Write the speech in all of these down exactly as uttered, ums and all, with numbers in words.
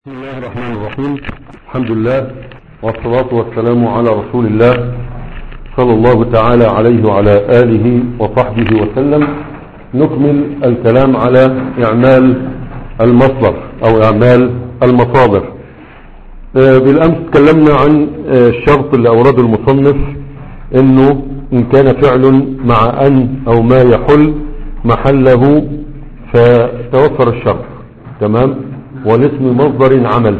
بسم الله الرحمن الرحيم. الحمد لله والصلاة والسلام على رسول الله صلى الله تعالى عليه وعلى آله وصحبه وسلم. نكمل الكلام على إعمال المصدر أو إعمال المصادر. بالأمس تكلمنا عن الشرط اللي أورده المصنف، إنه إن كان فعل مع أن أو ما يحل محله فتوفر الشرط. تمام. والاسم مصدر عمل،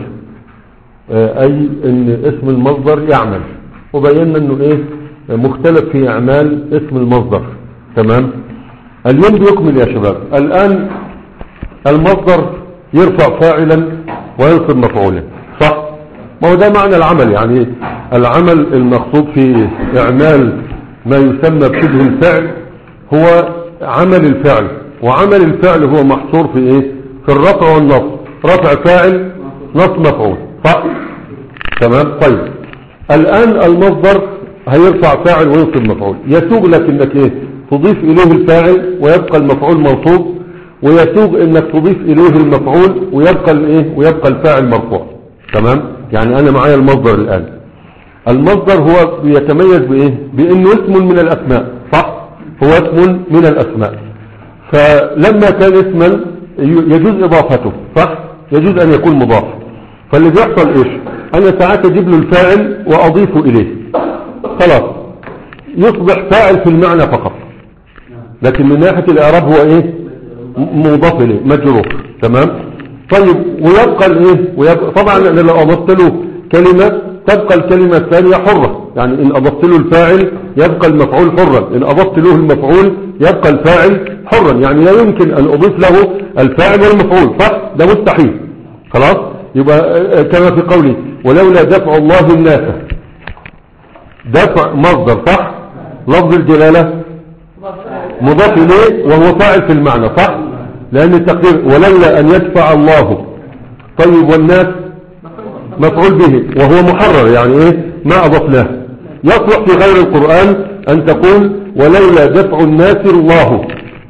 اي ان اسم المصدر يعمل، وبينا انه ايه مختلف في اعمال اسم المصدر. تمام. اليوم بيكمل يا شباب. الان المصدر يرفع فاعلا وينصب مفعولا، صح؟ ما هو ده معنى العمل، يعني العمل المقصود في اعمال ما يسمى بشبه الفعل هو عمل الفعل، وعمل الفعل هو محصور في ايه؟ في الرفع والنصب. رفع فاعل نصب مفعول، صح؟ تمام. طيب الآن المصدر هيرفع فاعل وينصب مفعول. يسوغ لك انك ايه تضيف اليه الفاعل ويبقى المفعول منصوب، ويسوغ انك تضيف اليه المفعول ويبقى الايه ويبقى الفاعل مرفوع. تمام. يعني انا معايا المصدر الآن. المصدر هو بيتميز بايه؟ بانه اسم من الاسماء، صح؟ هو اسم من الاسماء. فلما كان اسما يجوز اضافته، صح؟ يجوز ان يكون مضاف. فاللي بيحصل ايش؟ انا ساعات اجيب له الفاعل واضيفه اليه، خلاص يصبح فاعل في المعنى فقط، لكن من ناحية الاعراب هو ايه؟ مضاف اليه، مجرور. تمام. طيب ويبقى الايه ويبقى طبعا انا لو اضفت له كلمة تبقى الكلمة الثانية حرة، يعني ان اضفت له الفاعل يبقى المفعول حرا، ان اضفت له المفعول يبقى الفاعل حرا. يعني لا يمكن ان اضيف له الفاعل والمفعول، صح؟ ده مستحيل. خلاص. يبقى كما في قولي ولولا دفع الله الناس، دفع مصدر، صح؟ لفظ الجلالة مضاف اليه وهو فاعل في المعنى، صح؟ لان التقدير ولولا ان يدفع الله. طيب والناس مفعول به وهو محرر، يعني ايه؟ ما اضفناه. يصلح في غير القرآن ان تقول ولولا دفع الناس الله،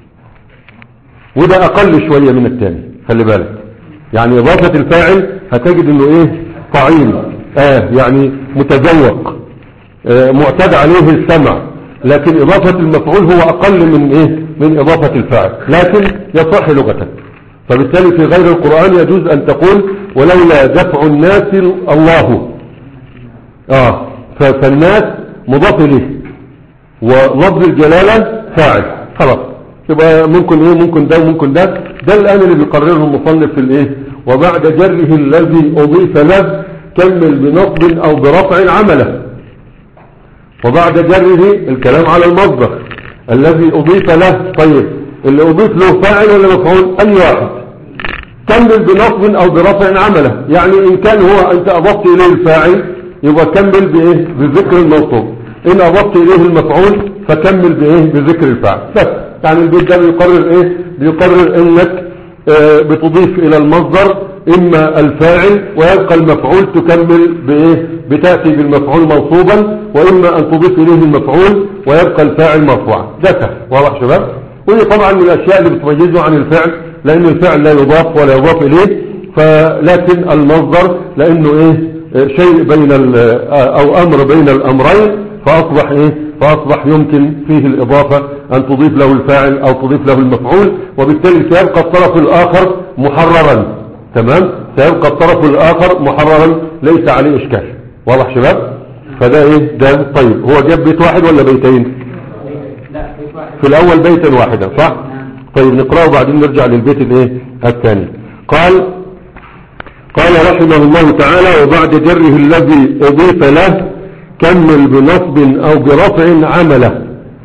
وده اقل شوية من الثاني، خلي بالك. يعني اضافة الفاعل هتجد انه ايه؟ طعيم، اه يعني متذوق، آه معتاد عليه السمع. لكن اضافة المفعول هو اقل من ايه؟ من اضافة الفاعل، لكن يصح لغة. فبالتالي في غير القرآن يجوز ان تقول ولولا دفع الناس الله، اه فالناس مضاف اليه ولفظ الجلالة فاعل، خلاص. يبقى ممكن ايه؟ ممكن ده وممكن ده. ده الان اللي بيقرره المصنف في الايه؟ وبعد جره الذي اضيف له كمل بنصب او برفع عمله. وبعد جره الكلام على المصدر الذي اضيف له. طيب اللي اضيف له فاعل ولا مفعول؟ اي واحد. كمل بنصب او برفع عمله. يعني ان كان هو انت اضفت اليه الفاعل يبقى كمل بايه؟ بذكر الموصوف. ان اضفت اليه المفعول فكمل بايه؟ بذكر الفاعل. بس يعني البيت ده بيقرر ايه؟ بيقرر انك اه بتضيف الى المصدر اما الفاعل ويبقى المفعول تكمل بايه؟ بتأتي بالمفعول منصوبا، واما ان تضيف اليه المفعول ويبقى الفاعل مرفوعا. ده سهل. واضح شباب؟ ودي طبعا من الاشياء اللي بتميزه عن الفعل، لان الفعل لا يضاف ولا يضاف اليه. فلكن المصدر لانه ايه؟ شيء بين او امر بين الامرين، فاصبح ايه؟ فاصبح يمكن فيه الاضافة ان تضيف له الفاعل او تضيف له المفعول، وبالتالي سيبقى الطرف الاخر محررا. تمام. سيبقى الطرف الاخر محررا ليس عليه اشكال. واضح شباب؟ فده ايه ده؟ طيب هو جاب بيت واحد ولا بيتين؟ في الاول بيتا واحدا، صح؟ طيب نقرأه وبعدين نرجع للبيت الايه الثاني. قال قال رحمه الله تعالى وبعد جره الذي اضيف له كمل بنصب او برفع عمله.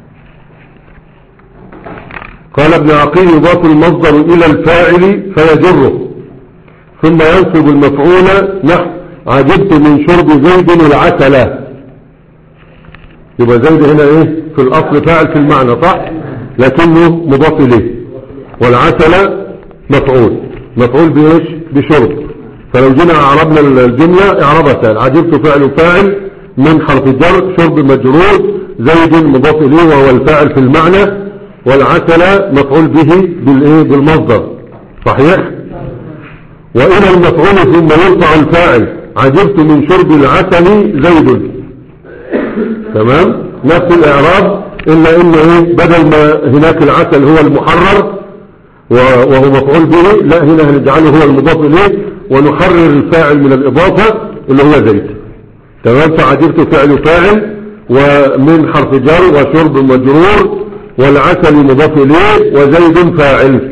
قال ابن عقيل يضاف المصدر الى الفاعل فيجره، ثم ينصب المفعول نحو عجبت من شرب زيد العسل. يبقى زيد هنا ايه؟ في الاصل فاعل في المعنى، صح؟ لكنه مضاف اليه. والعسل مفعول، مفعول بايش؟ بشرب. فلو جينا اعربنا الجملة اعربها سهل. عجبت فعل فاعل من حرف الجر، شرب مجرور، زيد مضاف اليه وهو الفاعل في المعنى، والعسل مفعول به بالايه؟ بالمصدر. صحيح؟ وإلى المفعول ثم يرفع الفاعل. عجبت من شرب العسل زيد. تمام، نفس الإعراب إلا إنه إيه بدل ما هناك العسل هو المحرر وهو مفعول به، لا هنا هنجعله هو المضاف إليه ونحرر الفاعل من الإضافة اللي هو زيد. تمام، فعجبت فعل فاعل ومن حرف جر وشرب مجرور والعسل مضاف إليه وزيد فاعل.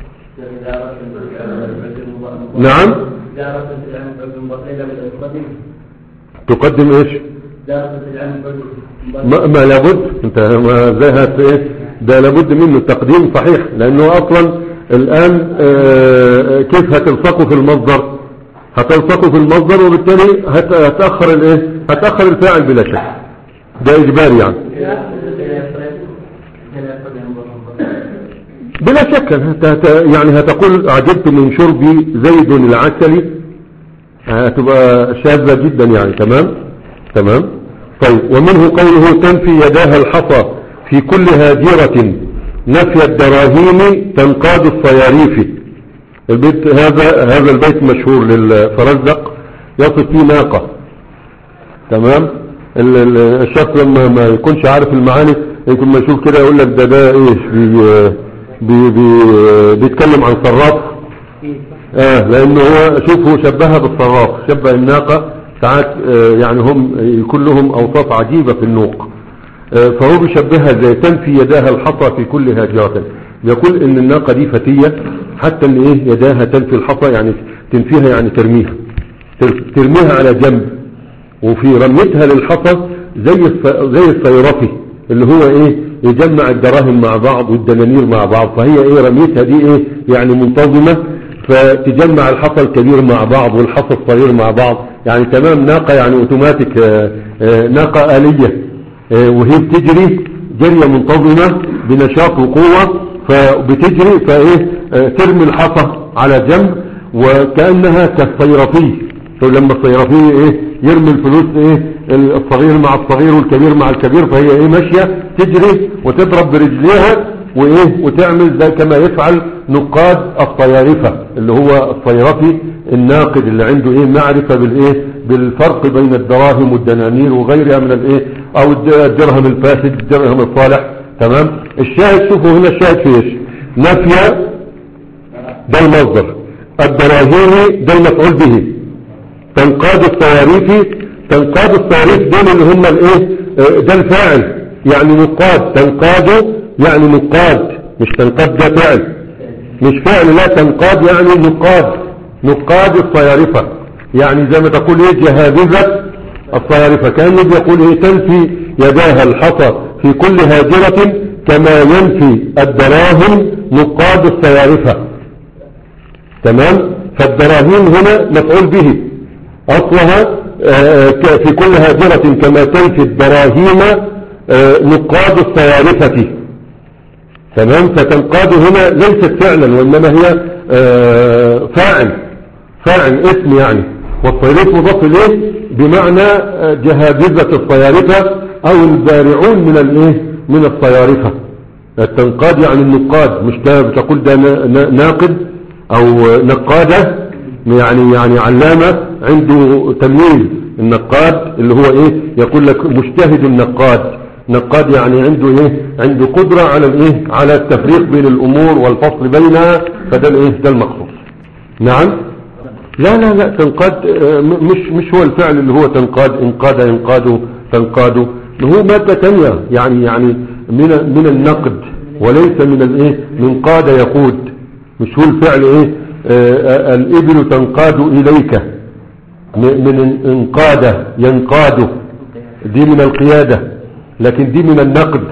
نعم، تقدم ايش؟ ما, ما لابد انت ما زي هات ايه ده لابد منه التقديم صحيح، لانه اصلا الان اه كيف هتلصقه في المصدر؟ هتلصقه في المصدر وبالتالي هتأخر الايه هتأخر الفاعل بلا شك، ده اجباري يعني بلا شك. يعني هتقول عجبت من شربي زيد العسل، هتبقى شاذة جدا يعني. تمام تمام. طيب، ومنه قوله تنفي يداها الحصى في كل هاجرة نفي الدراهيم تنقاد الصياريف. البيت هذا هذا البيت مشهور للفرزدق يصف فيه ناقة. تمام، الشخص لما ما يكونش عارف المعاني يمكن ما يشوف كده يقول لك ده ده ايش بي بي بيتكلم عن صراف. اه لانه هو شوفه شبهها بالصراف، شبه الناقة ساعات آه يعني هم يكون لهم اوصاف عجيبة في النوق. آه فهو بيشبهها زي تنفي يداها الحصى في كل هاجرة. يقول ان الناقة دي فتية حتى ان ايه يداها تنفي الحصى، يعني تنفيها يعني ترميها ترميها على جنب. وفي رميتها للحصى زي زي الصيرفي اللي هو ايه يجمع الدراهم مع بعض والدنانير مع بعض، فهي ايه رميتها دي ايه يعني منتظمة، فتجمع الحصى الكبير مع بعض والحصى الصغير مع بعض. يعني تمام ناقة يعني اوتوماتيك، آآ آآ ناقة آلية، وهي بتجري جرية منتظمة بنشاط وقوة، فبتجري فايه ترمي الحصى على جنب وكأنها كالصيرفي. فلما الصيرفي ايه يرمي الفلوس ايه الصغير مع الصغير والكبير مع الكبير، فهي ايه ماشية تجري وتضرب برجليها وايه وتعمل زي كما يفعل نقاد الصيارفة اللي هو الصيرفي الناقد اللي عنده ايه معرفة بالايه بالفرق بين الدراهم والدنانير وغيرها من الايه او الدرهم الفاسد الدرهم الصالح. تمام. الشاهد شوفوا هنا الشاهد في ايش؟ نفي ده المصدر، الدراهم ده المفعول به، تنقاد الصواريف تنقاد الصواريف دول اللي هم الايه ده الفاعل يعني نقاد، تنقاد يعني نقاد مش تنقاد ده فعل مش فعل، لا تنقاد يعني نقاد نقاد الصيارفة، يعني زي ما تقول ايه جهابذة الصيارفة. كان يقول ايه تنفي يداها الحصى في كل هاجرة كما ينفي الدراهم نقاد الصيارفة. تمام. فالدراهم هنا مفعول به أصلها في كل هاجرة كما تنفي الدراهم نقاد الصيارفة. تمام. فتنقاد هنا ليست فعلا وإنما هي فاعل فاعل اسم يعني، والصيارف مضاف إليه بمعنى جهابذة الصيارفة أو البارعون من الايه من الصيارفة. التنقاد يعني النقاد، مش بتقول ده ناقد أو نقادة يعني يعني علامة عنده تمييز. النقاد اللي هو ايه يقول لك مجتهد النقاد، نقاد يعني عنده ايه عنده قدرة على الايه على التفريق بين الامور والفصل بينها، فده الايه ده المقصود. نعم. لا لا لا تنقاد مش مش هو الفعل اللي هو تنقاد انقاد ينقاد تنقاد، هو مادة تانية يعني يعني من من النقد وليس من الايه من قاد يقود. مش هو الفعل ايه آه الابل تنقاد اليك من انقاد ينقاد، دي من القيادة، لكن دي من النقد.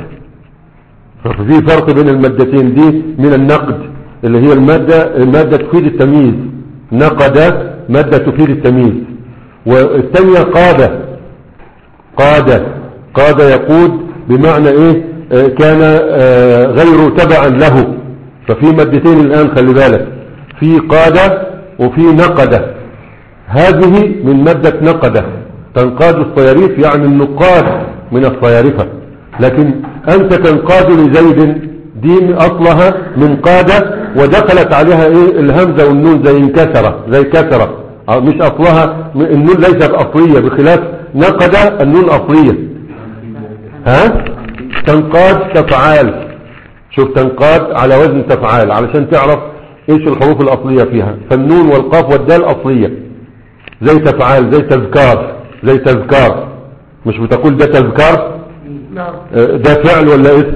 ففي فرق بين المادتين، دي من النقد اللي هي المادة المادة تفيد التمييز، نقد مادة تفيد التمييز، والثانية قادة قادة قاد يقود بمعنى ايه آه كان آه غير تبعا له. ففي مادتين الآن خلي بالك، في قادة وفي نقدة. هذه من مادة نقدة تنقاد الصياريف يعني النقاد من الصيارفة، لكن أنت تنقاد لزيد دي أصلها من قادة ودخلت عليها ايه الهمزة والنون زي انكسرة زي كسرة، مش اصلها النون ليست اصلية، بخلاف نقد النون اصلية. ها تنقاد تفعال، شوف تنقاد على وزن تفعال علشان تعرف ايش الحروف الاصلية فيها. فالنون والقاف والدال اصلية زي تفعال، زي تذكار، زي تذكار. مش بتقول ده تذكار؟ ده فعل ولا اسم؟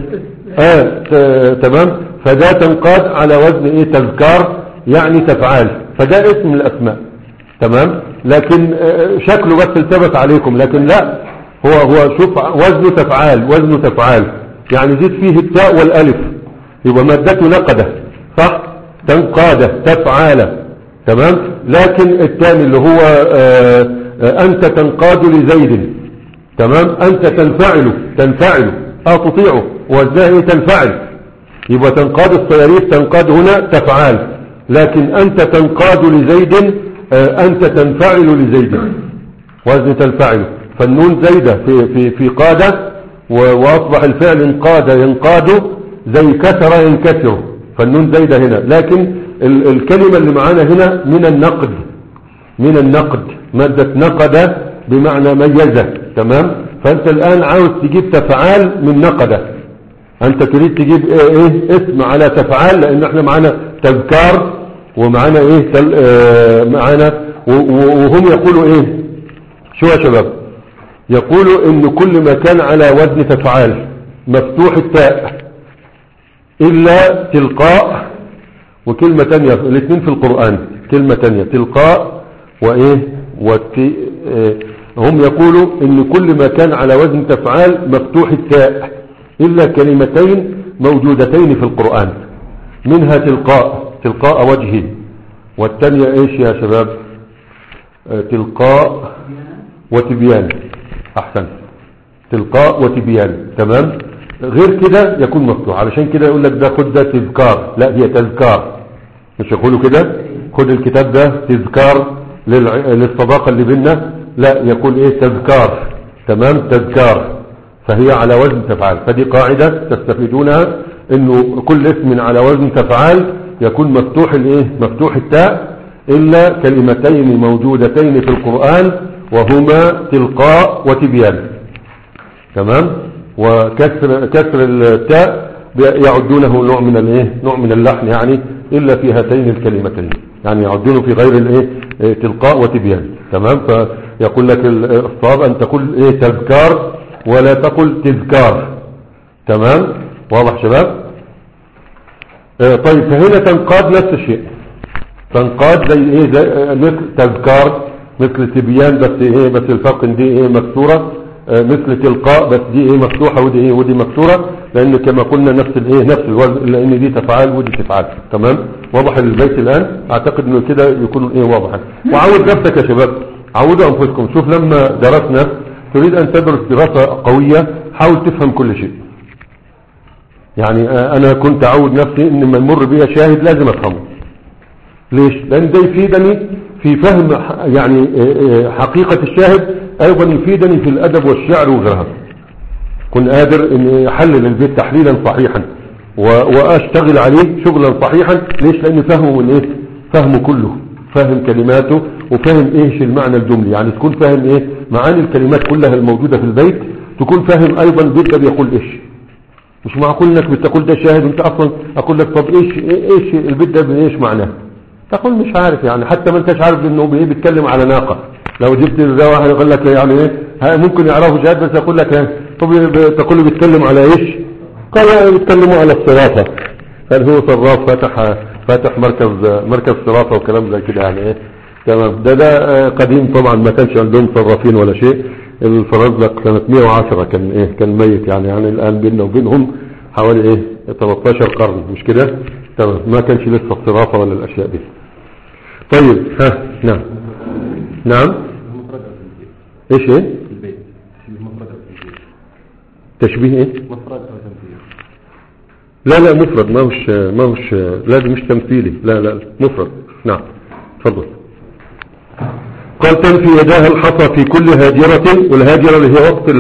اه تمام. فده تنقاد على وزن ايه تذكار يعني تفعال، فده اسم من الاسماء. تمام. لكن اه شكله بس التبس عليكم، لكن لا، هو هو شوف وزنه تفعال، وزنه تفعال يعني زيد فيه التاء والالف يبقى مادته نقده، صح؟ تنقاده تفعاله. تمام. لكن الثاني اللي هو اه اه انت تنقاد لزيد، تمام، انت تنفعله تنفعله اه تطيعه، وازاي تنفعل؟ يبقى تنقاد الصياريف تنقاد هنا تفعال، لكن انت تنقاد لزيد آه انت تنفعل لزيد، وزن تنفعله. فالنون زايدة في في في قادة، واصبح الفعل انقاد ينقاد زي كسر ينكسر، فالنون زايدة هنا. لكن ال الكلمة اللي معانا هنا من النقد، من النقد، مادة نقد بمعنى ميزة. تمام. فانت الان عاوز تجيب تفعال من نقدة، انت تريد تجيب ايه, إيه اسم على تفعال، لان احنا معانا تذكار ومعانا ايه تل اه معانا، وهم يقولوا ايه، شو يا شباب، يقولوا ان كل ما كان على وزن تفعال مفتوح التاء الا تلقاء وكلمة تانية، الاثنين في القرآن كلمة تانية تلقاء وايه وتي اه هم يقولوا ان كل ما كان على وزن تفعال مفتوح التاء الا كلمتين موجودتين في القرآن، منها تلقاء تلقاء وجهه، والتانية ايش يا شباب؟ اه تلقاء وتبيان. احسن، تلقاء وتبيان. تمام. غير كده يكون مفتوح، علشان كده يقول لك ده خد ده تذكار، لا هي تذكار، مش يقولوا كده خد الكتاب ده تذكار للصداقة اللي بيننا، لا يقول ايه تذكار. تمام. تذكار، فهي على وزن تفعال. فدي قاعدة تستفيدونها، انه كل اسم على وزن تفعال يكون مفتوح الايه مفتوح التاء الا كلمتين موجودتين في القرآن وهما تلقاء وتبيان. تمام. وكسر كسر التاء يعدونه نوع من الايه نوع من اللحن يعني، الا في هاتين الكلمتين يعني يعدونه في غير الايه تلقاء وتبيان. تمام. فيقول لك الصواب ان تقول ايه تذكار ولا تقل تذكار. تمام. واضح شباب؟ اه طيب، فهنا تنقاد نفس الشيء، تنقاد زي ايه زي مثل تذكار، مثل تبيان، بس ايه بس الفرق دي ايه مكسوره، اه مثل تلقاء بس دي ايه مفتوحه ودي ايه ودي مكسوره، لان كما قلنا نفس الايه نفس الوزن، لان دي تفعال ودي تفعال. تمام. واضح البيت الان؟ اعتقد انه كده يكون ايه واضحا. وعود نفسك يا شباب، عودوا انفسكم. شوف لما درسنا، تريد ان تدرس دراسه قويه حاول تفهم كل شيء. يعني اه انا كنت اعود نفسي ان لما يمر بي شاهد لازم افهمه. ليش؟ لان ده يفيدني في فهم يعني حقيقة الشاهد، ايضا يفيدني في الادب والشعر وغيرها. كن قادر ان احلل البيت تحليلا صحيحا واشتغل عليه شغلا صحيحا. ليش؟ لان فهمه من ايه فهمه كله، فهم كلماته وفهم ايش المعنى الجملي، يعني تكون فاهم ايه معاني الكلمات كلها الموجودة في البيت، تكون فاهم ايضا البيت ده بيقول ايش. مش معقول انك بتقول ده شاهد وانت اصلا اقول لك طب ايش ايش البيت ده ايش معناه، تقول مش عارف يعني، حتى ما انتش عارف انه بايه بيتكلم على ناقة. لو جبت ده واحد يقول لك يعني ايه ممكن يعرفه شاهد بس يقول لك ايه طب تقول له بيتكلم على ايش، قال بيتكلموا على الصرافة، قال هو صراف فاتح فاتح مركز مركز صرافة وكلام زي كده يعني ايه. تمام. ده ده قديم طبعا، ما كانش عندهم صرافين ولا شيء. الفرزدق سنة مئة وعشرة كان ايه كان ميت يعني، يعني الان بيننا وبينهم حوالي ايه ثلاثة عشر قرن، مش كده؟ تمام. ما كانش لسه الصرافة ولا الاشياء دي. طيب. ها. نعم نعم. ايش ايه تشبيه ايه؟ لا لا مفرد، ما مش ما مش لا دي مش تمثيلي، لا لا مفرد. نعم تفضل. قال تنفي يداها الحصى في كل هاجرة، والهاجرة اللي هي وقت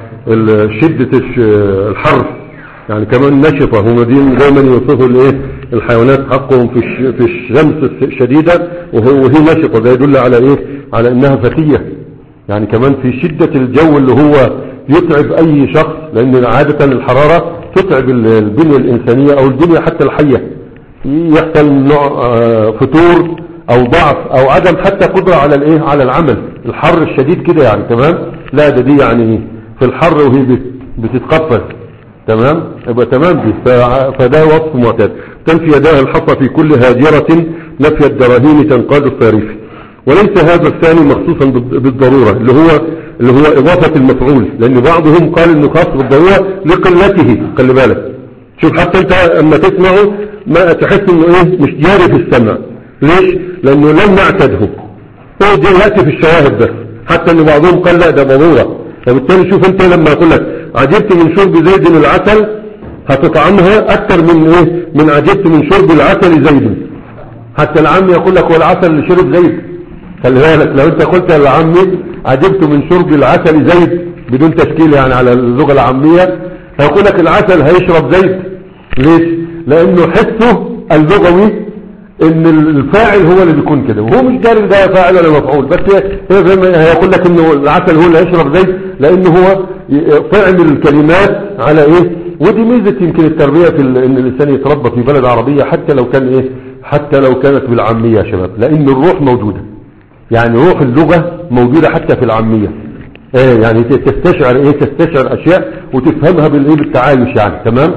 شدة الحر يعني، كمان نشطة. هم دي دايما يوصفوا الايه الحيوانات حقهم في في الشمس الشديدة وهي نشطة، ده يدل على ايه؟ على انها فتية. يعني كمان في شدة الجو اللي هو يتعب اي شخص، لان عادة الحرارة تتعب البنية الانسانية او البنية حتى الحية، يحصل نوع فتور او ضعف او عدم حتى قدرة على الايه، على العمل، الحر الشديد كده يعني. تمام. لا ده دي يعني في الحر وهي بتتقفز. تمام. يبقى تمام دي. فده وصف معتاد. تنفي يداها الحصى في كل هاجرة نفي الدراهين تنقاد الصارف. وليس هذا الثاني مخصوصا بالضرورة اللي هو اللي هو اضافة المفعول، لان بعضهم قال انه خاص بالضرورة لقلته. خلي بالك، شوف حتى انت اما تسمعه ما تحس انه ايه، مش جاري في السمع. ليش؟ لانه لم نعتده، هو دي يأتي في الشواهد بس، حتى ان بعضهم قال لا ده ضرورة. فبالتالي شوف انت لما اقول لك عجبت من شرب زيد العسل هتطعمها اكثر من ايه، من عجبت من شرب العسل زيد. حتى العم يقول لك هو العسل اللي شرب زيد. خلي بالك لو انت قلت للعمي عجبت من شرب العسل زيد بدون تشكيل يعني على اللغة العامية، هيقول لك العسل هيشرب زيد. ليش؟ لانه حسه اللغوي ان الفاعل هو اللي بيكون كده، وهو مش داري ده فاعل ولا مفعول، بس هيقول لك انه العسل هو اللي هيشرب زيت، لانه هو فعل الكلمات على ايه. ودي ميزه يمكن التربيه في ان الانسان يتربى في بلد عربيه، حتى لو كان ايه، حتى لو كانت بالعاميه يا شباب، لان الروح موجوده. يعني روح اللغه موجوده حتى في العاميه. ايه يعني تستشعر ايه، تستشعر اشياء وتفهمها بالايه، بالتعايش يعني. تمام.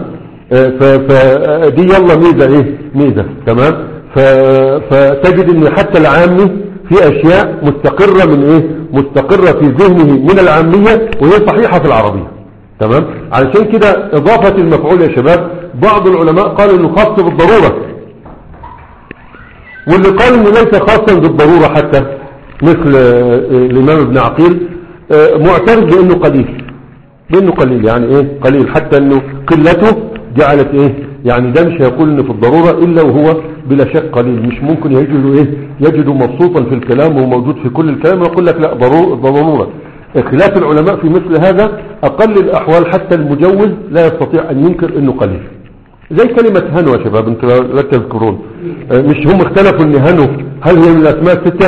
فدي يلا ميزه ايه، ميزه. تمام. فتجد ان حتى العامي في اشياء مستقرة من ايه، مستقرة في ذهنه من العامية وهي صحيحة في العربية. تمام. علشان كده اضافة المفعول يا شباب بعض العلماء قالوا انه خاص بالضرورة، واللي قال انه ليس خاصا بالضرورة حتى مثل الامام ابن عقيل معترض بانه قليل، بانه قليل يعني ايه قليل، حتى انه قلته جعلت ايه، يعني ده مش هيقول انه في الضرورة الا وهو بلا شك قليل، مش ممكن يجده ايه، يجده مبسوطا في الكلام وموجود في كل الكلام ويقول لك لا ضرورة. خلاف العلماء في مثل هذا، اقل الاحوال حتى المجوز لا يستطيع ان ينكر انه قليل. زي كلمة هنو يا شباب، انتوا لا تذكرون، مش هم اختلفوا ان هنو هل هي من الاسماء الستة؟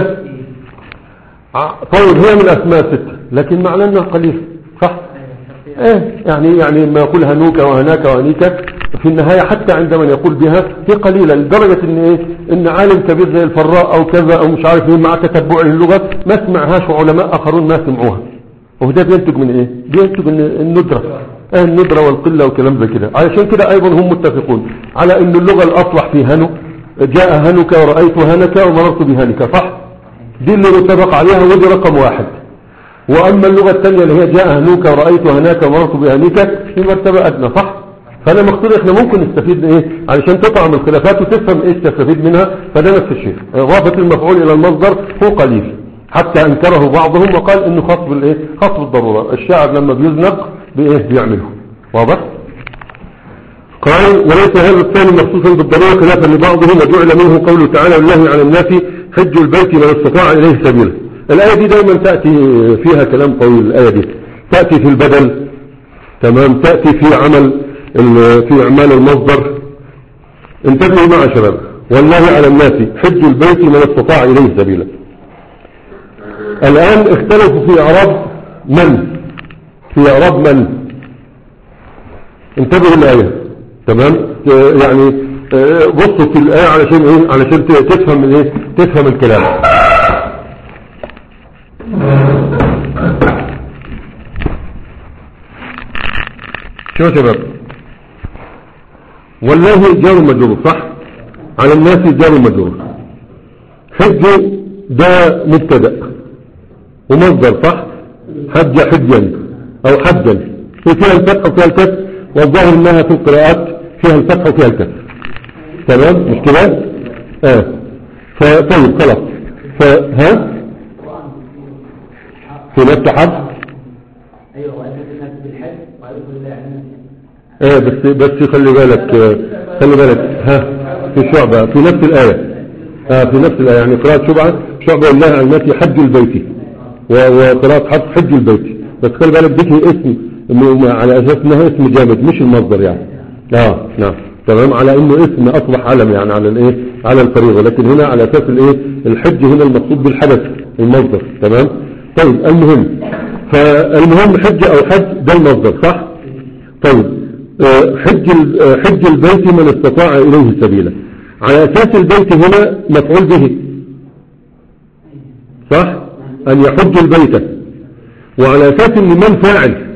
طيب هي من الاسماء الستة، لكن معناه انها قليل، صح؟ ايه يعني يعني ما يقول هنوك وهناك وهنيك في النهاية حتى عندما يقول بها هي قليلة، لدرجة ان ايه، ان عالم كبير زي الفراء او كذا او مش عارف ايه مع تتبعه اللغة ما سمعهاش وعلماء اخرون ما سمعوها. وده بينتج من ايه، بينتج من الندرة، اه الندرة والقلة والكلام زي كده. علشان كده ايضا هم متفقون على ان اللغة الاصلح في هنو جاء هنك ورأيت هنك ومررت بهنك، صح؟ دي اللي متفق عليها ودي رقم واحد. واما اللغة الثانية اللي هي جاء هنوك ورأيت هناك ومررت بهنيك في مرتبة ادنى، صح؟ فانا مقصود احنا ممكن نستفيد ايه علشان تطعم الخلافات وتفهم ايش تستفيد منها. فده نفس الشيء، اضافة المفعول الى المصدر هو قليل، حتى انكره بعضهم وقال انه خاص بالايه، خاص بالضرورة. الشاعر لما بيزنق بايه بيعمله، واضح؟ قال وليس هذا الثاني مخصوصا بالضرورة خلافا لبعضهم، وجعل منه قوله تعالى والله على الناس حج البيت من استطاع اليه سبيلا. الآية دي دائما تأتي فيها كلام طويل، الآية دي تأتي في البدل، تمام، تأتي في عمل في اعمال المصدر. انتبهوا معي شباب، والله على الناس حج البيت من استطاع اليه سبيلا. الان اختلفوا في اعراب من، في اعراب من. انتبهوا الايه، تمام، يعني بصوا في الايه علشان ايه، علشان تفهم الايه، تفهم الكلام. شو يا شباب، والله جار مجرور، صح؟ على الناس جار مجرور. حج ده مبتدا ومصدر، صح؟ حج حجا او حجا، وفيها الفتح وفيها الكسر، والظاهر انها في القراءات فيها الفتح وفيها الكسر، تمام مش كده؟ اه فطيب خلاص. فها في نفس حرف ايه، بس بس خلي بالك، خلي بالك ها في شعبة في نفس الآية، اه في نفس الآية، يعني قراءة شعبة شعبة الله على الناس حج البيت، وقراءة حرف حج البيت، بس خلي بالك دي اسم على اساس انها اسم جامد مش المصدر يعني. اه نعم تمام، على انه اسم اصبح علم يعني على الايه، على الفريضة، لكن هنا على اساس الايه الحج هنا المقصود بالحدث المصدر. تمام. طيب المهم، فالمهم حج او حج ده المصدر صح. طيب حج حج البيت من استطاع اليه سبيلا، على اساس البيت هنا مفعول به صح، ان يحج البيت، وعلى اساس ان من فاعل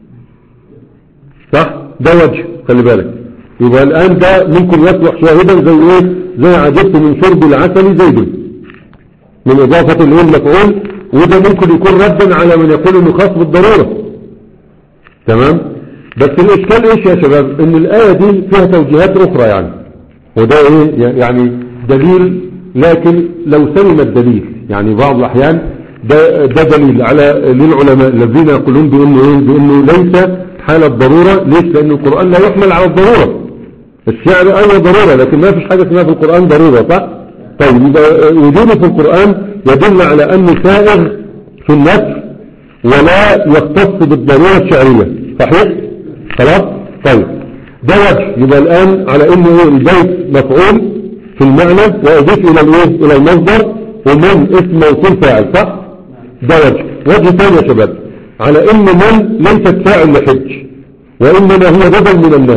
صح، ده وجه خلي بالك. يبقى الان ده ممكن يصلح شاهدا زي ايه، زي عجبت من شرب العسل زيد من اضافة الايه المفعول، وده ممكن يكون ردا على من يقول انه خاص بالضرورة. تمام. بس الاشكال ايش يا شباب، ان الاية دي فيها توجيهات اخرى يعني، وده ايه يعني دليل، لكن لو سلم الدليل يعني بعض الاحيان ده, ده دليل على للعلماء الذين يقولون بانه ايه، بانه ليس حالة ضرورة. ليش؟ لان القرآن لا يحمل على الضرورة. الشعر اي ضرورة، لكن ما فيش حاجة اسمها في القرآن ضرورة صح. طيب وجوده في القرآن يدل على انه سائغ في النفس ولا يختص بالضرورة الشعرية صحيح. خلاص. طيب ده وجه، يبقى الان على انه البيت مفعول في المعنى واضيف الى الايه، الى المصدر، ومن اسم موصول فاعل صح. ده وجه. وجه ثاني يا شباب على ان من ليست فاعل لحج، وانما هي بدل من الناس.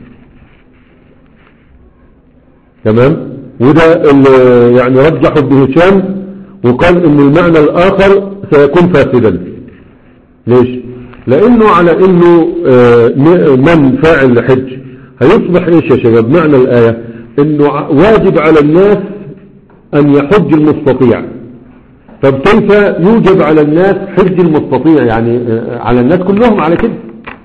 تمام. وده يعني رجحه ابن هشام وقال ان المعنى الاخر سيكون فاسدا. ليش؟ لانه على انه من فاعل لحج هيصبح ايش يا شباب معنى الايه، انه واجب على الناس ان يحج المستطيع. طب كيف يوجب على الناس حج المستطيع؟ يعني على الناس كلهم على كده.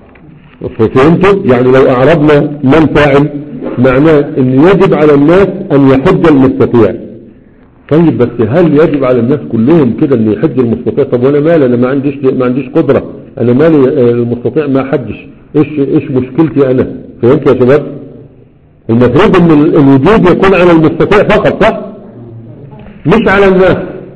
فهمتوا؟ يعني لو اعربنا من فاعل معناه ان يجب على الناس ان يحج المستطيع. طيب بس هل يجب على الناس كلهم كده ان يحج المستطيع؟ طب وانا مالي، انا ما عنديش ما عنديش قدرة، انا مالي المستطيع ما حجش، ايش ايش مشكلتي انا؟ فهمت يا شباب؟ المفروض ان الوجوب يكون على المستطيع فقط صح، مش على الناس.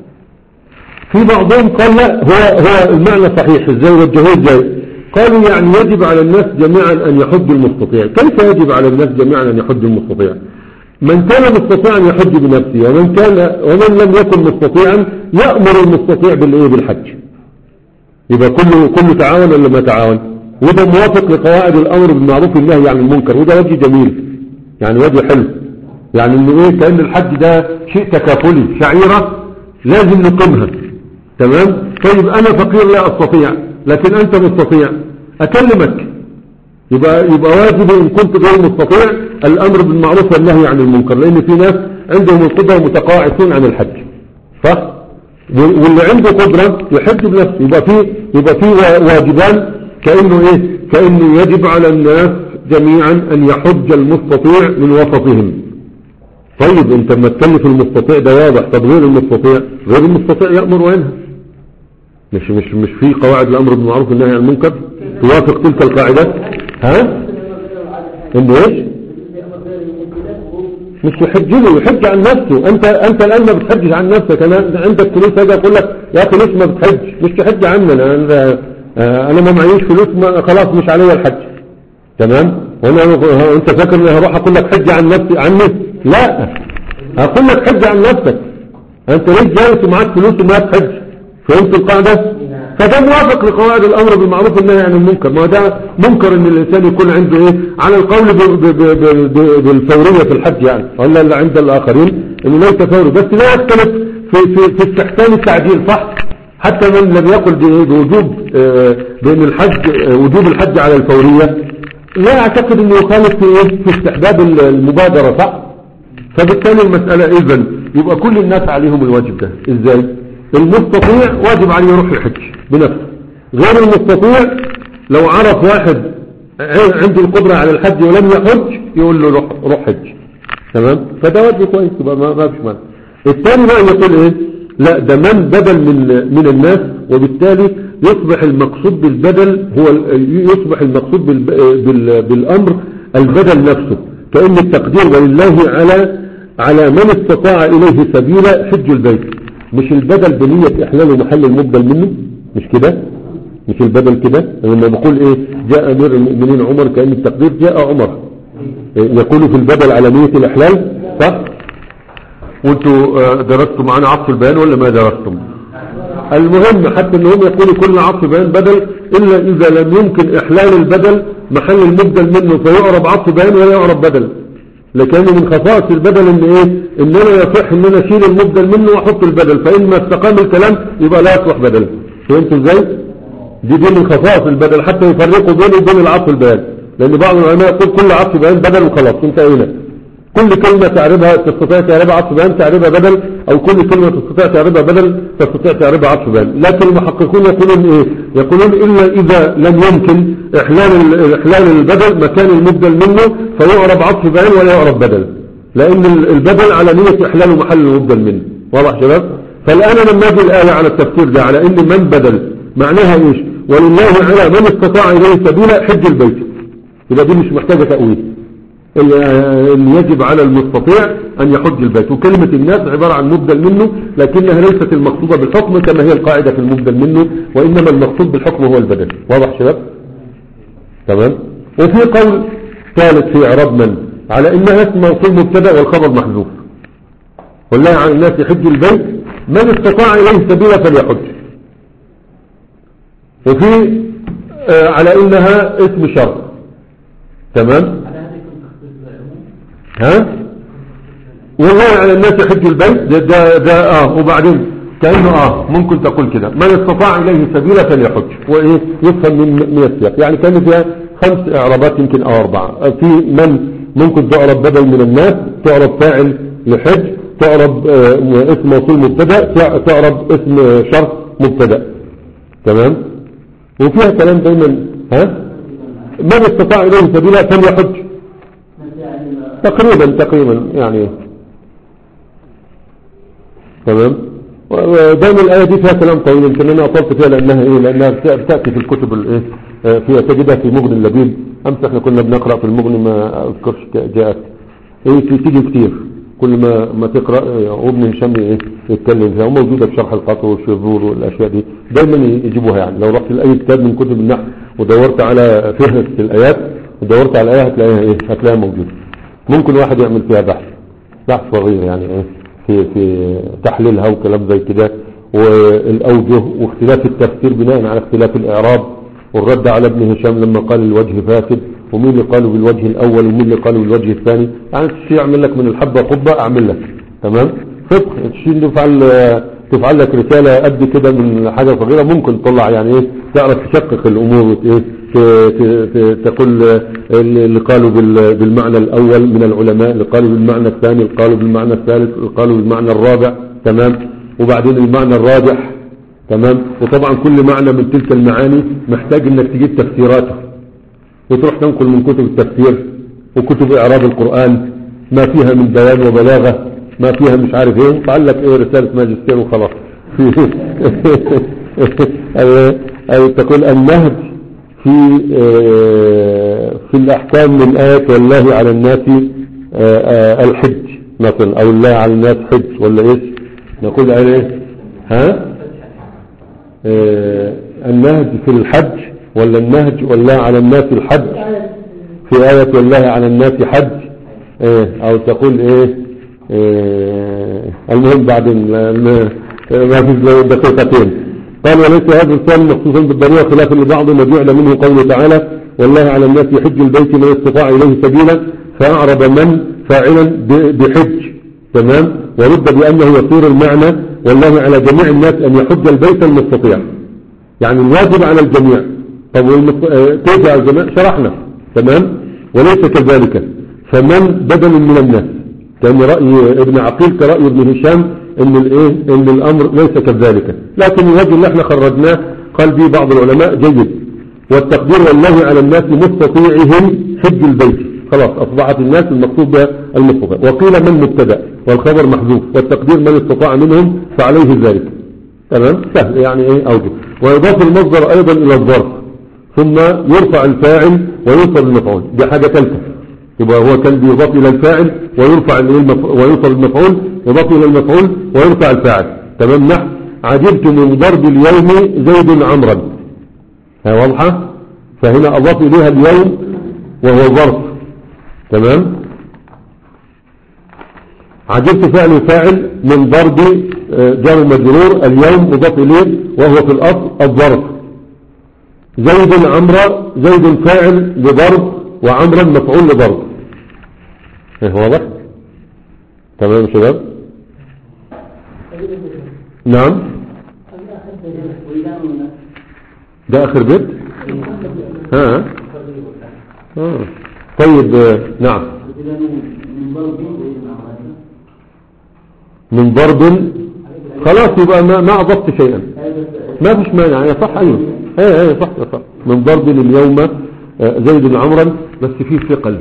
في بعضهم قال لا، هو هو المعنى صحيح. ازاي وجهوه ازاي؟ قالوا يعني يجب على الناس جميعا ان يحج المستطيع. كيف يجب على الناس جميعا ان يحج المستطيع؟ من كان مستطيعا يحج بنفسه، ومن كان ومن لم يكن مستطيعا يأمر المستطيع بالايه، بالحج. يبقى كله كله تعاون ولا ما تعاون؟ وده موافق لقواعد الامر بالمعروف والنهي عن المنكر، وده وجه جميل يعني، وجه حلو يعني، انه ايه، كأن الحج ده شيء تكافلي، شعيرة لازم نقيمها. تمام. طيب انا فقير لا استطيع، لكن انت مستطيع، اكلمك، يبقى يبقى واجب ان كنت غير مستطيع الامر بالمعروف والنهي عن المنكر، لان في ناس عندهم القدرة متقاعسون عن الحج صح، واللي عنده قدرة يحج بنفسه. يبقى في يبقى في واجبان، كأنه ايه، كأنه يجب على الناس جميعا ان يحج المستطيع من وسطهم. طيب انت لما تكلف المستطيع ده واضح، طب غير المستطيع، غير المستطيع يأمر وينهى، مش مش مش في قواعد الامر بالمعروف والنهي عن المنكر توافق تلك القاعدة؟ ها انه ايش؟ مش يحج له، يحج عن نفسه. انت انت الان ما بتحجش عن نفسك، انا عندك فلوس اجي اقول لك يا اخي ليش ما بتحج؟ مش تحج عني، انا انا ما معيش فلوس، ما خلاص مش عليا الحج. تمام. وانا انت فاكر اني هروح اقول لك حج عن نفسي عني؟ لا، اقول لك حج عن نفسك. انت ليش جالس ومعاك فلوس وما تحج؟ فهمت القاعده؟ فده موافق لقواعد الامر بالمعروف والنهي عن المنكر. ما ده منكر ان الانسان يكون عنده ايه، على القول بالفورية في الحج يعني، ولا اللي عند الاخرين انه ليس فوري، بس لا يختلف في في في استحسان التعديل صح. حتى من لم يقل بوجوب بان الحج وجوب الحج على الفورية، لا اعتقد انه يخالف في ايه، في استحباب المبادرة صح. فبالتالي المسألة اذن يبقى كل الناس عليهم الواجب ده. ازاي؟ المستطيع واجب عليه يروح يحج بنفسه، غير المستطيع لو عرف واحد عنده القدرة على الحج ولم يحج يقول له روح, روح حج. تمام. فده وجه كويس، يبقى ما فيش مانع. الثاني بقى يقول ايه، لا ده من بدل من من الناس، وبالتالي يصبح المقصود بالبدل هو يصبح المقصود بال بال بالامر البدل نفسه، كأن التقدير ولله على على من استطاع اليه سبيلا حج البيت، مش البدل بنية احلال محل المبدل منه، مش كده، مش البدل كده. لما بقول ايه، جاء امير المؤمنين عمر، كأن التقدير جاء عمر يكون في البدل على نية الإحلال صح؟ وانتوا درستوا معنا عطف البيان ولا ما درستم؟ المهم حتى انهم يقولوا كل عطف بيان بدل الا اذا لم يمكن احلال البدل محل المبدل منه فيعرب عطف بيان ولا يعرب بدل. لكن من خصائص البدل ان ايه ان انا يصح ان انا اشيل المبدل منه واحط البدل، فان استقام الكلام يبقى لا يصلح بدل. فهمتوا ازاي؟ دي دي من خصائص البدل حتى يفرقوا بينه وبين العطف البيان، لان بعض العلماء يقول كل عطف بيان بدل وخلاص انتهينا. كل كلمة تعربها تستطيع تعربها عطف بيان تعربها بدل، او كل كلمة تستطيع تعربها بدل تستطيع تعربها عطف بيان. لكن المحققون يقولون ايه؟ يقولون الا اذا لم يمكن احلال احلال البدل مكان المبدل منه فيعرب عطف بيان ولا يعرب بدل، لان البدل على نية احلال محل المبدل منه. واضح شباب؟ فالان لما اجي الايه على التفسير ده على ان من بدل معناها ايش؟ ولله على من استطاع اليه سبيلا حج البيت، يبقى دي مش محتاجة تأويل، اللي يجب على المستطيع أن يحج البيت. وكلمة الناس عبارة عن مبدل منه لكنها ليست المقصودة بالحكم كما هي القاعدة في المبدل منه، وإنما المقصود بالحكم هو البدل. واضح شباب؟ تمام. وفي قول ثالث في إعراب من على إنها اسم موصول مبتدا والخبر محذوف، والله على الناس يحج البيت من استطاع إليه سبيلا فليحج. وفي آه على إنها اسم شرط. تمام. ها والله على الناس يحج البيت ده, ده, ده اه وبعدين كأنه اه ممكن تقول كده من استطاع اليه سبيلا فليحج، وايه يفهم من من السياق. يعني كان فيها خمس اعرابات يمكن او اربعه. في من ممكن تعرب بدل من الناس، تعرب فاعل لحج، تعرب آه اسم موصول مبتدا، تعرب اسم شرط مبتدا. تمام. وفيها كلام دايما ها من استطاع اليه سبيلا فليحج تقريبا تقريبا يعني. تمام. ودائما الآية دي فيها كلام طويل يمكن أنا أطلت فيها لأنها إيه لأنها بتأتي في الكتب الإيه فيها تجدها في مغني اللبيب. أمس إحنا كنا بنقرأ في المغني ما أذكرش جاءت إيه تيجي كتير كل ما ما تقرأ وابن هشام إيه يتكلم فيها وموجودة في شرح القطر والشذور والأشياء دي دائما يجيبوها. يعني لو رحت لأي كتاب من كتب النحو ودورت على فهرس الآيات ودورت على الآية هتلاقيها إيه هتلاقيها موجودة. ممكن واحد يعمل فيها بحث بحث صغير يعني ايه في في تحليلها وكلام زي كده والاوجه واختلاف التفسير بناء على اختلاف الاعراب والرد على ابن هشام لما قال الوجه فاسد ومين اللي قالوا بالوجه الاول ومين اللي قالوا بالوجه الثاني. يعني تشي يعمل لك من الحبه قبه اعمل لك. تمام. فقه تشي تفعل تفعل لك رساله قد كده من حاجه صغيره ممكن تطلع يعني ايه تعرف تشقق الامور وايه تقول اللي قالوا بالمعنى الأول من العلماء، اللي قالوا بالمعنى الثاني، اللي قالوا بالمعنى الثالث، اللي قالوا بالمعنى الرابع. تمام. وبعدين المعنى الراجح. تمام. وطبعا كل معنى من تلك المعاني محتاج انك تجيب تفسيراته وتروح تنقل من كتب التفسير وكتب إعراب القرآن ما فيها من بيان وبلاغة ما فيها مش عارف ايه فعلك ايه رسالة ماجستير وخلاص. أي تقول النهج في في الأحكام من آية والله على الناس الحج مثلا أو الله على الناس حج ولا إيش نقول عليه ها النهج في الحج ولا النهج والله على الناس الحج في آية والله على الناس حج أو تقول إيه المهم بعدين ما في دقيقتين. قال وليس هذا الثاني مخصوصا بالضرورة خلافا لبعض ما جعل منه قوله تعالى والله على الناس يحج البيت من استطاع إليه سبيلا فأعرب من فاعلا بحج. تمام. ورد بأنه يصير المعنى والله على جميع الناس أن يحج البيت المستطيع يعني الواجب على الجميع. طب كيف على الجميع شرحنا. تمام. وليس كذلك فمن بدل من الناس كان رأي ابن عقيل كرأي ابن هشام ان الايه ان الامر ليس كذلك. لكن الوجه اللي احنا خرجناه قال به بعض العلماء جيد والتقدير والله على الناس مستطيعهم حج البيت خلاص اصبحت الناس المقصود بها المستطيع. وقيل من مبتدا والخبر محذوف والتقدير من استطاع منهم فعليه ذلك. تمام. سهل يعني ايه اوجه. ويضاف المصدر ايضا الى الظرف ثم يرفع الفاعل ويوصل المفعول. دي حاجه ثالثه يبقى هو كان بيضاف الى الفاعل ويرفع ويوصل المفعول يضاف الى المفعول ويرفع الفاعل. تمام. نحو عجبت من ضرب اليوم زيد عمرا. ها واضحه. فهنا اضاف اليها اليوم وهو ظرف. تمام. عجبت فعل وفاعل من ضرب جار مجرور، اليوم مضاف اليه وهو في الاصل الظرف. زيد عمرو، زيد فاعل لضرب وعمرا مفعول لضرب. ايه واضح؟ تمام يا شباب. نعم ده اخر بيت. ها ها طيب. نعم من ضرب خلاص يبقى ما, ما اضفت شيئا، ما فيش مانع. يا صح. ايوه ايه ايه صح صح. من ضرب اليوم زيد عمرا، بس فيه ثقل.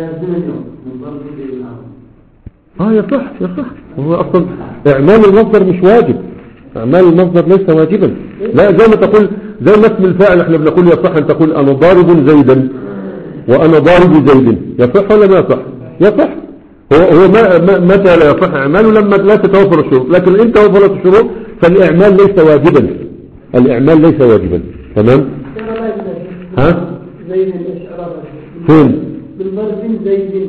اه يا صح يا صح. هو اصلا اعمال المصدر مش واجب، اعمال المصدر ليس واجبا. لا زي ما تقول، زي ما اسم الفاعل احنا بنقول يصح ان تقول انا ضارب زيدا وانا ضارب زيد، يصح ولا ما يصح؟ يصح. هو هو ما متى لا يصح اعماله؟ لما لا تتوفر الشروط. لكن ان توفرت الشروط فالاعمال ليس واجبا، الاعمال ليس واجبا. تمام. ها زيد الاشعار فين؟ بالضرب زيد.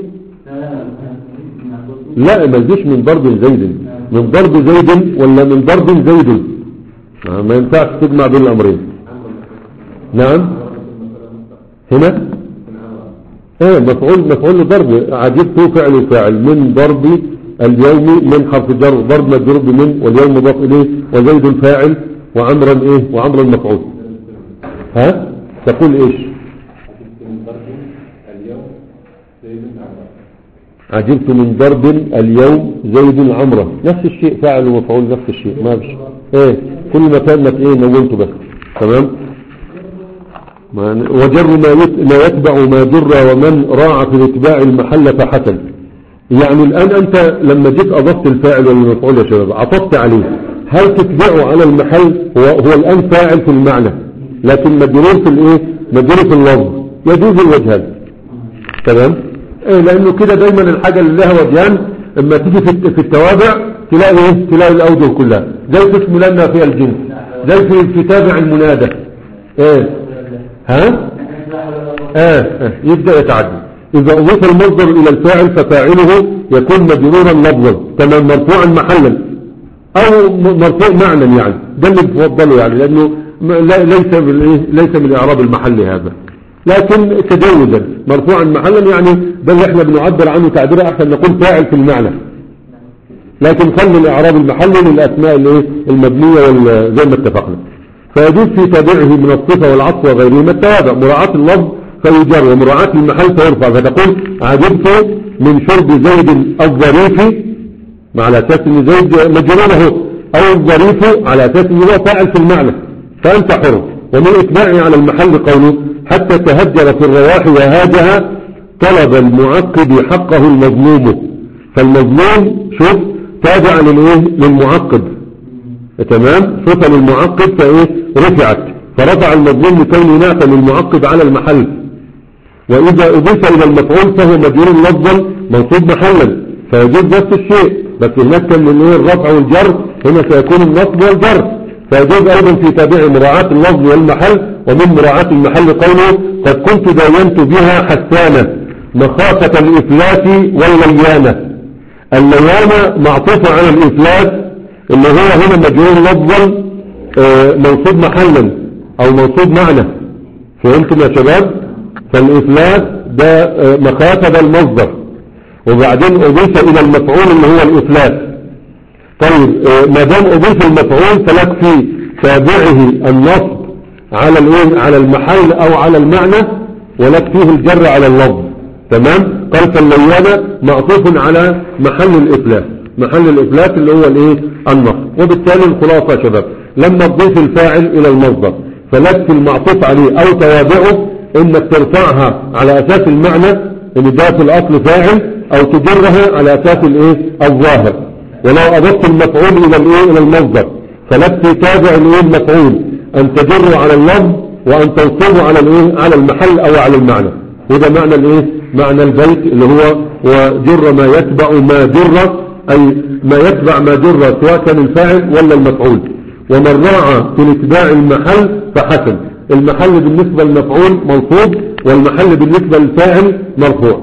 لا ما يجيش من ضرب زيد، من ضرب زيد ولا من ضرب زيد، ما ينفعش تجمع بين الامرين. نعم هنا ايه مفعول مفعول لضرب. عجبت فعل وفاعل من ضرب اليوم من حرف جر، ضرب مجرور بمن واليوم مضاف اليه وزيد فاعل وعمرا ايه وعمرا مفعول. ها تقول ايش؟ عجبت من ضرب اليوم زيد عمرا، نفس الشيء، فاعل ومفعول نفس الشيء، ما فيش ايه كل ما كانت ايه نونته بس. تمام. وجر ما يتبع ما جر ومن راعى في الاتباع المحل فحسن. يعني الآن أنت لما جيت أضفت الفاعل والمفعول يا شباب عطفت عليه، هل تتبعه على المحل؟ هو, هو الآن فاعل في المعنى لكن مجرور في الايه مجرور في اللفظ، يجوز الوجهان. تمام. ايه لأنه كده دايما الحاجة اللي لها وجهان اما تيجي في, في التوابع تلاقي ايه تلاقي الأوجه كلها، زي في اسم لنا فيها الجنس، زي في, في تابع المنادى. ايه ها آه. آه. يبدأ يتعدد. إذا أضيف المصدر إلى الفاعل ففاعله يكون مجرورا لفظا، تمام، مرفوعا محلا أو مرفوع معنى، يعني ده اللي بفضله، يعني لأنه ليس ليس من إعراب المحل هذا، لكن تجوزا مرفوعا محلا، يعني ده اللي احنا بنعبر عنه تعبير أحسن نقول فاعل في المعنى، لكن خلي الإعراب المحلي للأسماء المبنية زي ما اتفقنا. فيجوز في تابعه من الصفة والعطف وغيرهما التوابع، مراعاة اللفظ فيجر ومراعاة المحل فيرفع. فتقول عجبت من شرب زيد الظريف على أساس أن زيد مجرونه، أو الظريف على أساس أنه فاعل في المعنى، فأنت حر. ومن إتباعه على المحل قوله حتى تهجر في الرواح وهاجها طلب المعقد حقه المظلوم. فالمظلوم شوف تابع للمعقد، تمام، صفة للمعقد فايه رفعت، فرفع المظلوم لكونه نعتا للمعقد على المحل. واذا اضيف الى المفعول فهو مجرور لفظا منصوب محلا، فيجوز نفس الشيء، بس هناك كان من ايه الرفع والجر، هنا سيكون النصب والجر. فيجوز ايضا في تابع مراعاة اللفظ والمحل. ومن مراعاة المحل قوله قد كنت داينت بها حسانة مخافة الافلاس والليانة. الليانة معطوفة على الافلاس اللي هو هنا مجرور لفظا منصوب محلا او منصوب معنى. فهمتم يا شباب؟ فالافلاس ده مخافة ده المصدر، وبعدين اضيف الى المفعول اللي هو الافلاس. طيب ما دام اضيف المفعول فلك في تابعه النصب على الايه على المحل او على المعنى، ولك فيه الجر على اللفظ. تمام. قال فالليانة معطوف على محل الافلاس، محل الإفلاس اللي هو الايه النصب. وبالتالي الخلاصة يا شباب لما تضيف الفاعل إلى المصدر فلك في المعطوف عليه أو توابعه إنك ترفعها على أساس المعنى إن ده في الأصل فاعل، أو تجرها على أساس الايه الظاهر. ولو أضفت المفعول إلى الايه إلى المصدر فلك في تابع الايه المفعول أن تجره على اللفظ وأن تنصبه على الايه على المحل أو على المعنى. وده معنى الايه معنى البيت اللي هو وجر ما يتبع ما جر، أي ما يتبع ما جر سواء كان الفاعل ولا المفعول. ومن راعى في الاتباع المحل فحسن. المحل بالنسبة للمفعول منصوب والمحل بالنسبة للفاعل مرفوع.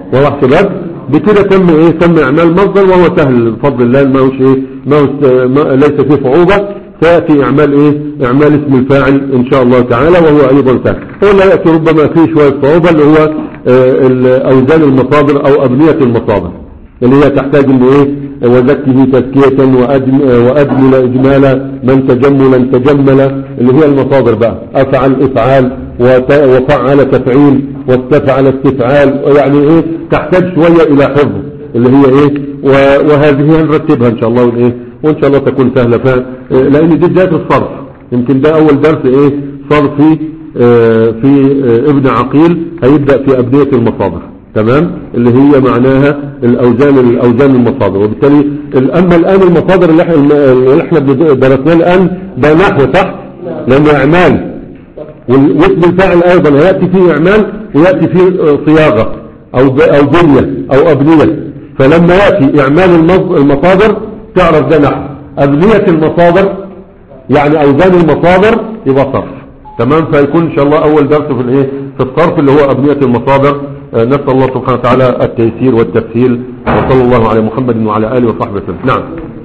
واضح شباب؟ بكده تم ايه تم اعمال مصدر وهو سهل بفضل الله، ما هوش ايه ما هوش ما ليس فيه صعوبة. سيأتي اعمال ايه اعمال اسم الفاعل ان شاء الله تعالى وهو ايضا سهل. هو لا يأتي ربما فيه شوية صعوبة اللي هو اه اوزان المصادر او ابنية المصادر اللي هي تحتاج ان ايه وزكه تزكية وأجمل إجمالا من تجملا تجملا، اللي هي المصادر بقى أفعل إفعال وفعل تفعيل واستفعل استفعال، يعني ايه تحتاج شوية إلى حفظ اللي هي ايه وهذه هنرتبها إن شاء الله وايه وإن شاء الله تكون سهلة ف... لأن دي بداية الصرف، يمكن ده أول درس ايه صرفي اه في اه ابن عقيل هيبدأ في أبنية المصادر، تمام، اللي هي معناها الأوزان الأوزان المصادر. وبالتالي أما الآن المصادر اللي احنا اللي احنا درسناه الآن ده نحو صح لأنه إعمال، واسم الفاعل أيضا يأتي فيه إعمال ويأتي فيه صياغة أو أو بنية أو أبنية. فلما يأتي إعمال المصادر تعرف ده نحو، أبنية المصادر يعني أوزان المصادر يبقى صرف، تمام. فيكون إن شاء الله أول درس في الإيه في الصرف اللي هو أبنية المصادر. نسأل الله سبحانه وتعالى التيسير والتسهيل، وصلى الله على محمد وعلى آله وصحبه وسلم. نعم.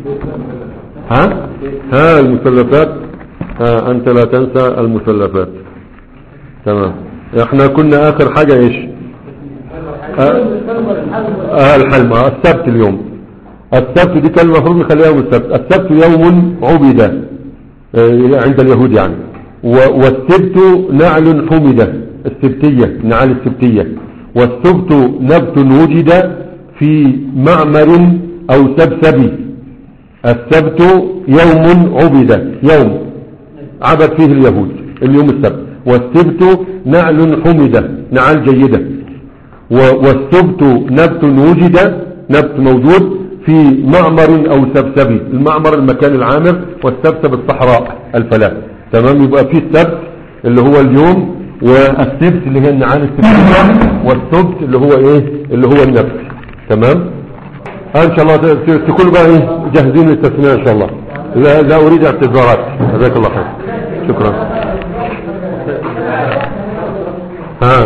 ها ها المثلثات، ها أنت لا تنسى المثلثات، تمام. احنا كنا آخر حاجة ايش آه, آه الحلم آه السبت اليوم السبت دي كان المفروض نخليها يوم السبت. السبت يوم عبد آه عند اليهود يعني، والسبت نعل حمد، السبتية نعال السبتية، والسبت نبت وجد في معمر أو سبسبي. السبت يوم عبد، يوم عبد فيه اليهود اليوم السبت، والسبت نعل حمدة نعال جيدة، والسبت نبت وجد نبت موجود في معمر أو سبسبي. المعمر المكان العامر والسبسب الصحراء الفلاة، تمام. يبقى في السبت اللي هو اليوم، والسبت اللي هي النعال السبتية، والسبت اللي هو ايه اللي هو النبت، تمام. ان شاء الله تكونوا بقى ايه جاهزين للتسمية ان شاء الله. لا, لا اريد اعتذارات، جزاك الله خير، شكرا. ها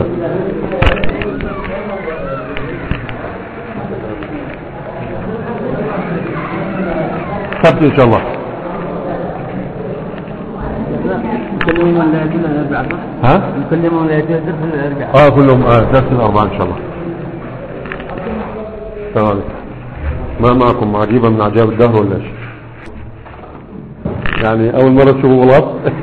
سبت ان شاء الله. يكلمون لا يجوز الأربعاء صح؟ ها؟ يكلمون لا يجوز درس الأربعاء. اه كلهم اه درس الأربعاء ان شاء الله. تمام. ما معكم عجيبة من عجائب الدهر ولا ايش؟ يعني اول مرة تشوفوا غلط؟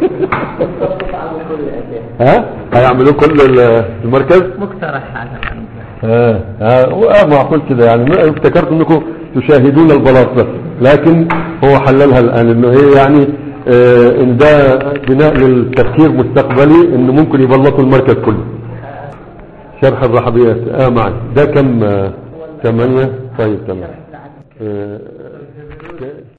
ها؟ هيعملوا كل المركز؟ مقترح على اه اه معقول كده يعني. افتكرت انكم تشاهدون البلاط بس، لكن هو حللها الان انه ايه يعني اه ان ده بناء للتفكير مستقبلي انه ممكن يبلطوا المركز كله. شرح الرحبيات اه معي ده كم ثمانية. طيب تمام. اه